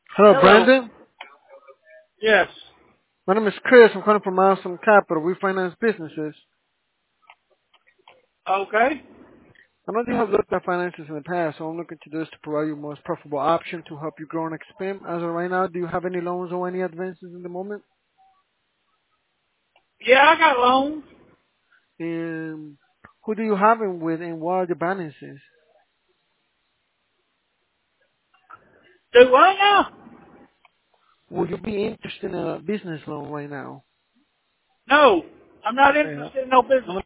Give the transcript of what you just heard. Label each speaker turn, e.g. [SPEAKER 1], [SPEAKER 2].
[SPEAKER 1] Hello,
[SPEAKER 2] Hello.
[SPEAKER 1] Brandon.
[SPEAKER 2] Yes.
[SPEAKER 1] My name is Chris. I'm calling from Milestone Capital. We finance businesses.
[SPEAKER 2] Okay.
[SPEAKER 1] I know you have looked at finances in the past, so I'm looking to do this to provide you the most profitable option to help you grow and expand. As of right now, do you have any loans or any advances in the moment?
[SPEAKER 2] Yeah, I got loans.
[SPEAKER 1] And who do you have them with, and what are the balances?
[SPEAKER 2] Do what now?
[SPEAKER 1] Would you be interested in a business loan right now?
[SPEAKER 2] No. I'm not
[SPEAKER 1] Okay.
[SPEAKER 2] interested in no
[SPEAKER 1] How
[SPEAKER 2] business.